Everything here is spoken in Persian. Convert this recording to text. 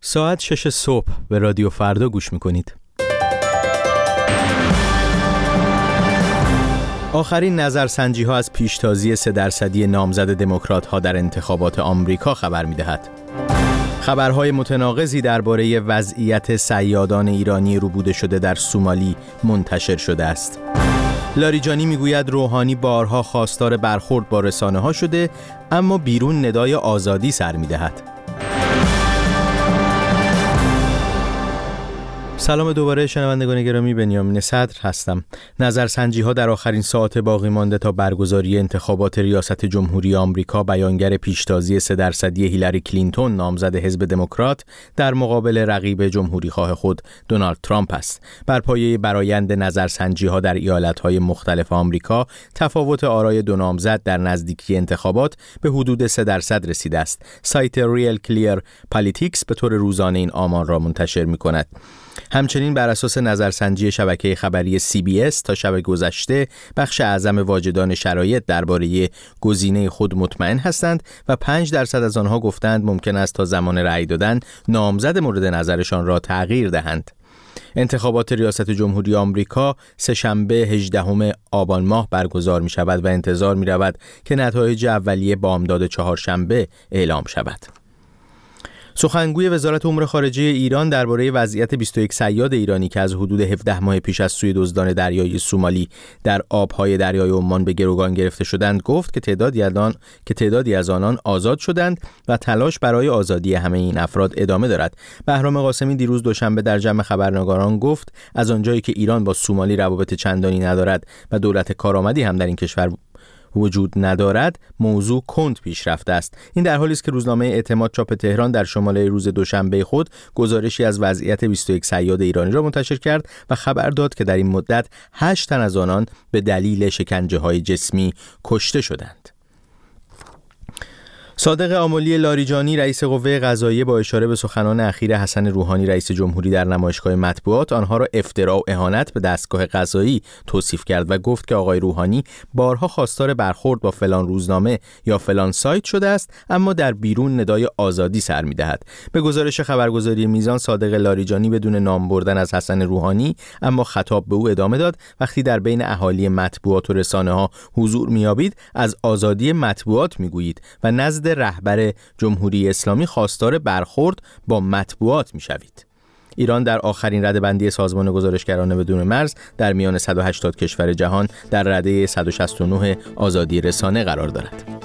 ساعت 6 صبح به رادیو فردا گوش میکنید. آخرین نظرسنجی ها از پیشتازی 3% نامزد دموکرات ها در انتخابات آمریکا خبر میدهد. خبرهای متناقضی درباره وضعیت صیادان ایرانی ربوده شده در سومالی منتشر شده است. لاریجانی میگوید روحانی بارها خواستار برخورد با رسانه ها شده، اما بیرون ندای آزادی سر میدهد. سلام دوباره شنوندگان گرامی، بنیامین صدر هستم. نظرسنجی ها در آخرین ساعت باقی مانده تا برگزاری انتخابات ریاست جمهوری آمریکا بیانگر پیشتازی 3% هیلاری کلینتون نامزد حزب دموکرات در مقابل رقیب جمهوریخواه خود دونالد ترامپ است. بر پایه برآیند نظرسنجی ها در ایالت های مختلف آمریکا تفاوت آرای دو نامزد در نزدیکی انتخابات به حدود 3% رسیده است. سایت ریل کلیر پالیتیکس به طور روزانه این آمار را منتشر می کند. همچنین بر اساس نظرسنجی شبکه خبری CBS تا شب گذشته بخش اعظم واجدان شرایط درباره گزینه خود مطمئن هستند و 5% از آنها گفتند ممکن است تا زمان رأی دادن نامزد مورد نظرشان را تغییر دهند. انتخابات ریاست جمهوری آمریکا سه‌شنبه 18 آبان ماه برگزار می شود و انتظار می رود که نتایج اولیه بامداد چهارشنبه اعلام شود. سخنگوی وزارت امور خارجه ایران درباره وضعیت 21 صیاد ایرانی که از حدود 17 ماه پیش از سوی دزدان دریایی سومالی در آبهای دریای عمان به گروگان گرفته شدند گفت که تعدادی از آنان آزاد شدند و تلاش برای آزادی همه این افراد ادامه دارد. بهرام قاسمی دیروز دوشنبه در جمع خبرنگاران گفت از آنجایی که ایران با سومالی روابط چندانی ندارد و دولت کارآمدی هم در این کشور وجود ندارد، موضوع کند پیش رفته است. این در حالی است که روزنامه اعتماد چاپ تهران در شماره روز دوشنبه خود گزارشی از وضعیت 21 صیاد ایرانی را منتشر کرد و خبر داد که در این مدت 8 تن از آنان به دلیل شکنجه‌های جسمی کشته شدند. صادق آملی لاریجانی رئیس قوه قضاییه با اشاره به سخنان اخیر حسن روحانی رئیس جمهوری در نمایشگاه مطبوعات آنها را افترا و اهانت به دستگاه قضایی توصیف کرد و گفت که آقای روحانی بارها خواستار برخورد با فلان روزنامه یا فلان سایت شده است، اما در بیرون ندای آزادی سر می‌دهد. به گزارش خبرگزاری میزان، صادق لاریجانی بدون نام بردن از حسن روحانی اما خطاب به او ادامه داد وقتی در بین اهالی مطبوعات و رسانه‌ها حضور می‌یابید از آزادی مطبوعات می‌گویید و نزد رهبر جمهوری اسلامی خواستار برخورد با مطبوعات می‌شوید. ایران در آخرین رده‌بندی سازمان گزارشگران بدون مرز در میان 180 کشور جهان در رده 169 آزادی رسانه قرار دارد.